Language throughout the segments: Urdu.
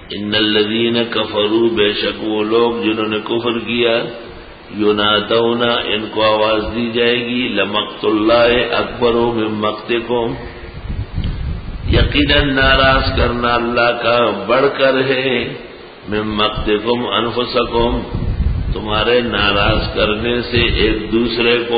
ان الذین کفروا، بے شک وہ لوگ جنہوں نے کفر کیا، ینادون، ان کو آواز دی جائے گی، لمقت اللہ اکبر من مقتکم، یقیناً ناراض کرنا اللہ کا بڑھ کر ہے، من مقتکم انفسکم، تمہارے ناراض کرنے سے ایک دوسرے کو،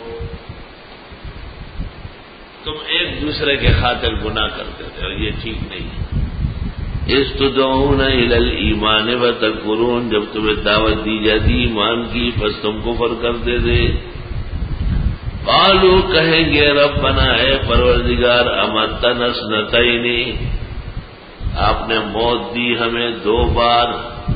تم ایک دوسرے کے خاطر گناہ کرتے تھے اور یہ ٹھیک نہیں ہے۔ استدعون الی الایمان وتکفرون، جب تمہیں دعوت دی جاتی ایمان کی پس تم کفر کرتے تھے۔ قالوا، کہیں گے، ربنا، اے پروردگار، امتنا اثنتین، آپ نے موت دی ہمیں 2 بار،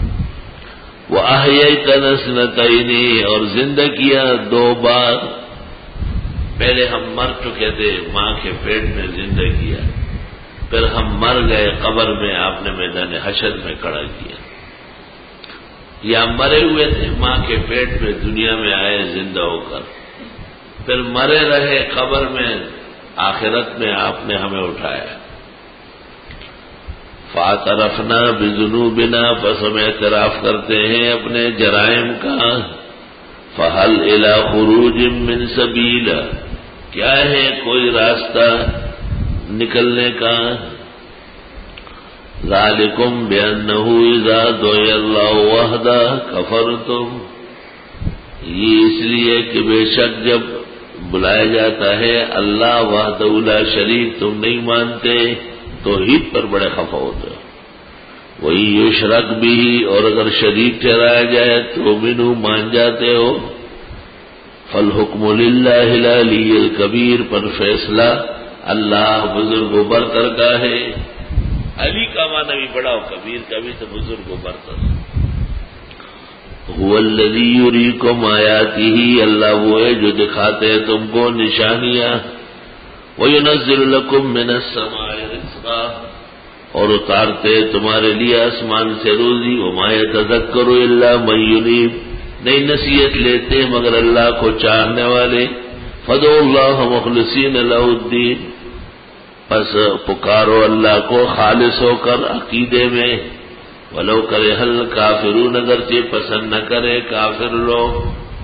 واحییتنا اثنتین، اور زندہ کیا 2 بار، پہلے ہم مر چکے تھے، ماں کے پیٹ میں زندہ کیا، پھر ہم مر گئے قبر میں، آپ نے میدان حشر میں کھڑا کیا، یا مرے ہوئے تھے ماں کے پیٹ میں، دنیا میں آئے زندہ ہو کر، پھر مرے رہے قبر میں، آخرت میں آپ نے ہمیں اٹھایا۔ فاعترفنا بذنوبنا، پس ہم اعتراف کرتے ہیں اپنے جرائم کا، فہل الی خروج من سبیل، کیا ہے کوئی راستہ نکلنے کا؟ ذالکم بانہ اذا دعی اللہ وحدہ کفرتم، یہ اس لیے کہ بے شک جب بلایا جاتا ہے اللہ وحدہ لا شریک، تم نہیں مانتے، توحید پر بڑے خفا ہوتے ہو۔ وہی یشرک بھی، اور اگر شریک ٹھہرایا جائے تو منو مان جاتے ہو۔ فالحکم للہ العلی الکبیر، پر فیصلہ اللہ بزرگ و برتر کا ہے۔ علی کا معنی بھی بڑا ہو، کبیر کا بھی تو بزرگ و برتر۔ هو الذی یریکم آیاتہ، اللہ وہ ہے جو دکھاتے ہیں تم کو نشانیاں۔ وینزل لکم من السماء رزقا، اور اتارتے تمہارے لیے آسمان سے روزی۔ وما یتذکر الا من ینیب، نہیں نصیحت لیتے مگر اللہ کو چاہنے والے۔ فدعوا اللہ مخلصین لہ الدین، پس پکارو اللہ کو خالص ہو کر عقیدے میں۔ ولو کرہ الکافرون، اگرچہ پسند نہ کرے کافر لوگ۔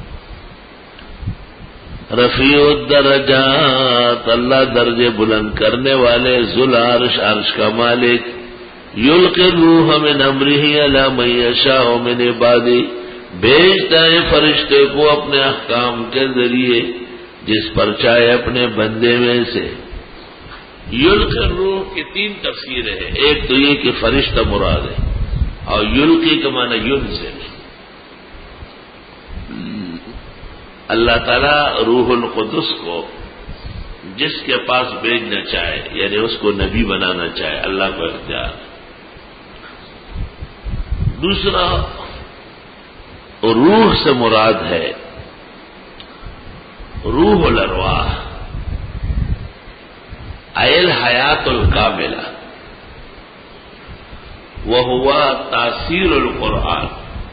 رفیع الدرجات، اللہ درجے بلند کرنے والے، ذو العرش، عرش کا مالک۔ یلقی الروح من امرہ علی من یشاء من عبادہ، بھیجتا ہے فرشتے کو اپنے احکام کے ذریعے جس پر چاہے اپنے بندے میں سے۔ یلقی الروح کی 3 تفسیریں ہیں، ایک تو یہ کہ فرشتہ مراد ہے، اور یلقی کا معنی ینزل، اللہ تعالیٰ روح القدس کو جس کے پاس بھیجنا چاہے، یعنی اس کو نبی بنانا چاہے، اللہ کو اختیار۔ دوسرا، روح سے مراد ہے روح الارواح، ای الحیات الکاملہ، وہو تاثیر القرآن،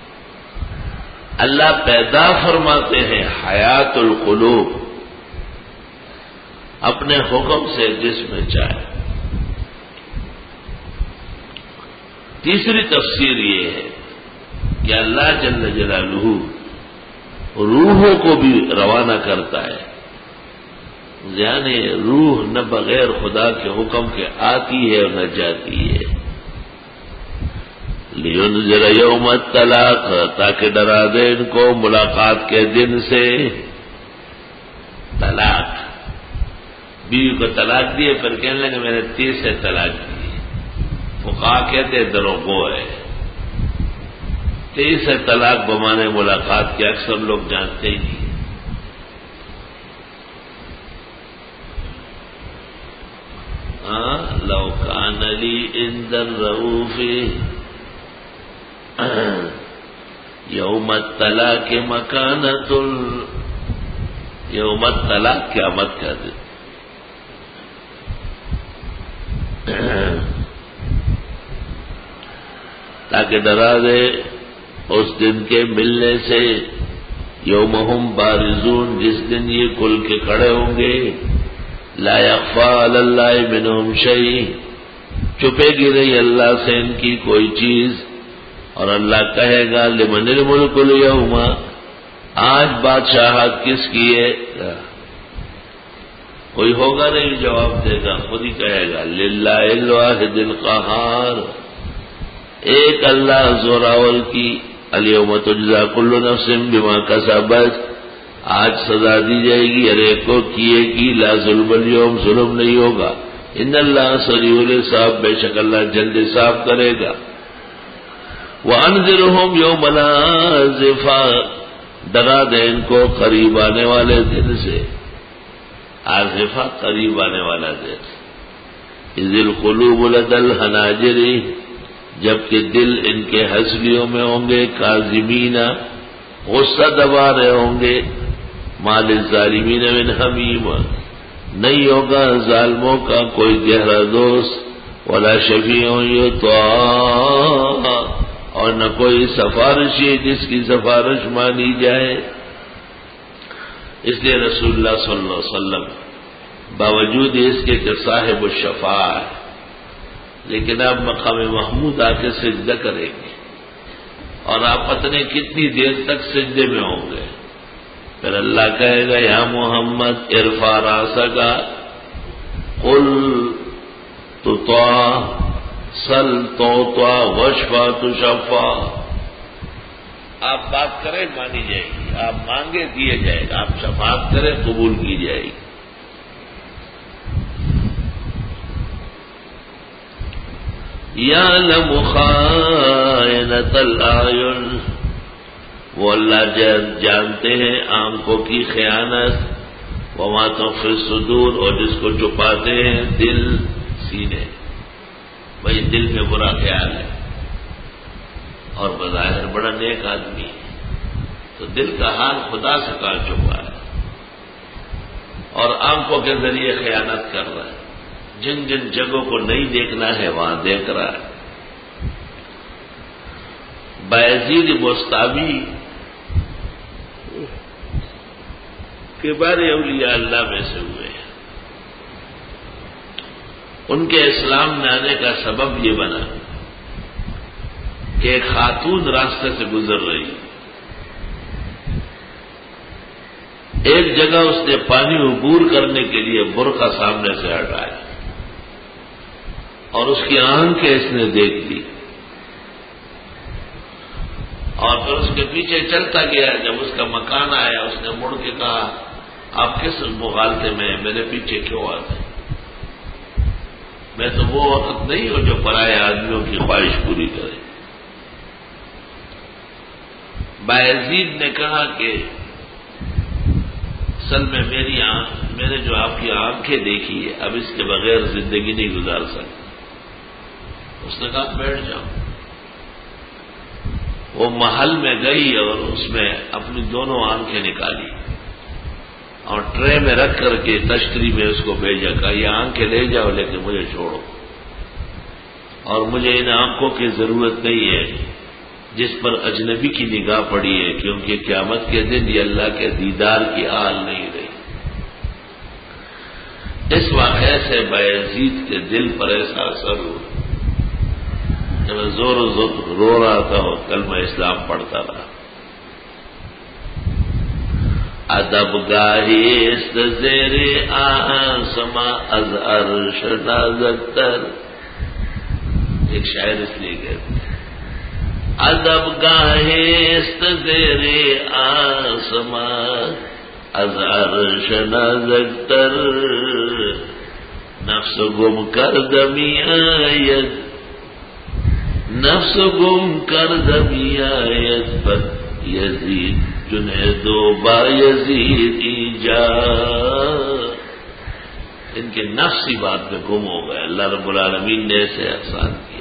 اللہ پیدا فرماتے ہیں حیات القلوب، اپنے حکم سے جس میں چاہے۔ تیسری تفسیر یہ ہے کہ اللہ جل جلالہ روحوں کو بھی روانہ کرتا ہے، یعنی روح نہ بغیر خدا کے حکم کے آتی ہے اور نہ جاتی ہے۔ لینذر یوم الطلاق، تاکہ ڈرا دے ان کو ملاقات کے دن سے۔ طلاق، بیوی کو طلاق دیے، پھر کہنے لگے میں نے 30 سے طلاق دی، فقہا کہتے دروغو ہے۔ 30 سے طلاق بمانے ملاقات کے اکثر لوگ جانتے ہی نہیں۔ لو کان لی عند الرؤوف یوم الطلاق مکانۃ، یوم الطلاق قیامت کا دن، تاکہ ڈرا دے اس دن کے ملنے سے۔ یومہم بارزون، جس دن یہ کھل کے کھڑے ہوں گے۔ لا یخفی علی اللہ منہم شیء، چھپے گی نہیں اللہ سے ان کی کوئی چیز، اور اللہ کہے گا لمن الملک اليوم، آج بادشاہت کس کی ہے؟ کوئی ہوگا نہیں جواب دے گا، خود ہی کہے گا للہ الواحد القہار، ایک اللہ زوراول کی۔ الیوم تجزا کل نفس بما کسبت، آج سزا دی جائے گی ہر ایک کو کیے کی، لا ظلم اليوم، ظلم نہیں ہوگا۔ ان اللہ سریع الحساب، بے شک اللہ جلد حساب کرے گا۔ وَأَنذِرْهُمْ يَوْمَ الْآزِفَةِ، ڈرا دے ان کو قریب آنے والے دن سے۔ آزفہ قریب آنے والا دن۔ اذ القلوب لدى الحناجر، جبکہ دل ان کے ہنسلیوں میں ہوں گے، کاظمین، غصہ دبا رہے ہوں گے، ما للظالمین من حمیم، نہیں ہوگا ظالموں کا کوئی گہرا دوست، ولا شفیع یطاع، اور نہ کوئی سفارشی جس کی سفارش مانی جائے۔ اس لیے رسول اللہ صلی اللہ علیہ وسلم باوجود اس کے کہ صاحب الشفاعہ ہے، لیکن آپ مقام محمود آ کے سجدہ کریں گے، اور آپ پتہ کتنی دیر تک سجدے میں ہوں گے۔ پھر اللہ کہے گا یا محمد ارفع راسک، قل تطاع، سل تعطى، واشفع تشفع، آپ بات کریں مانی جائے گی، آپ مانگے دیے جائے گا، آپ شفاعت کریں قبول کی جائے گی۔ یعلم خائنۃ الاعین، وہ اللہ جانتے ہیں آنکھوں کی خیانت، وما تخفی الصدور، اور جس کو چھپاتے ہیں دل، سینے۔ بھائی دل میں برا خیال ہے اور بظاہر بڑا نیک آدمی ہے، تو دل کا حال خدا سے کہاں چھپا ہے، اور آنکھوں کے ذریعے خیانت کر رہا ہے، جن جن جگہوں کو نہیں دیکھنا ہے وہاں دیکھ رہا ہے۔ بایزید بستامی کبار اولیاء اللہ میں سے ہوئے ہیں، ان کے اسلام میں آنے کا سبب یہ بنا کہ ایک خاتون راستے سے گزر رہی، ایک جگہ اس نے پانی عبور کرنے کے لیے برقع سامنے سے ہٹایا، اور اس کی آنکھیں اس نے دیکھ لی، اور پھر اس کے پیچھے چلتا گیا۔ جب اس کا مکان آیا اس نے مڑ کے کہا آپ کس مغالطے میں ہیں، میرے پیچھے کیوں آتے؟ میں تو وہ وقت نہیں ہوں جو پرائے آدمیوں کی خواہش پوری کرے۔ بایزید نے کہا کہ اصل میں میں نے جو آپ کی آنکھیں دیکھی ہے، اب اس کے بغیر زندگی نہیں گزار سکتا۔ اس نے کہا بیٹھ جاؤ۔ وہ محل میں گئی اور اس میں اپنی دونوں آنکھیں نکالی اور ٹرے میں رکھ کر کے تشتری میں اس کو بھیجا، کہا یہ آنکھیں لے جاؤ لیکن مجھے چھوڑو، اور مجھے ان آنکھوں کی ضرورت نہیں ہے جس پر اجنبی کی نگاہ پڑی ہے، کیونکہ قیامت کے دن یہ اللہ کے دیدار کی آل نہیں رہی۔ اس واقعے سے بایزید کے دل پر ایسا اثر ہوا کہ میں زور و زور رو رہا تھا اور کلمہ اسلام پڑھتا رہا۔ ادب گاہی است زیر آسما از عرش نازکتر، ایک شاعر اس لیے کہتے ہیں ادب گاہی است زیر آسما از عرش نازکتر، نفس گم کردمی آید، نفس گم کردمی آید بد یزید جنید و با یزید ایجا، ان کے نفسی بات میں گم ہو گئے، اللہ رب العالمین نے اسے احسان کیا۔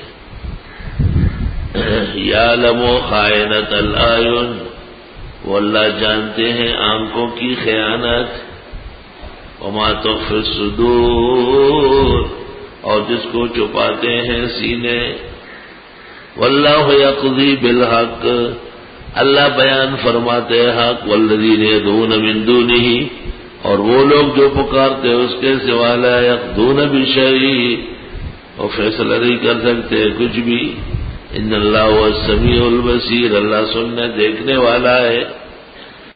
یعلم خائنۃ الاعین، وہ اللہ جانتے ہیں آنکھوں کی خیانت، وما تخفی الصدور، اور جس کو چھپاتے ہیں سینے، واللہ یقضی بالحق، اللہ بیان فرماتے حق، والذین یدعون من دونہ، اور وہ لوگ جو پکارتے اس کے سوا لا یقضون بشیء، اور فیصلہ نہیں کر سکتے کچھ بھی. ان اللہ هو السمیع البصیر، اللہ سننے دیکھنے والا ہے.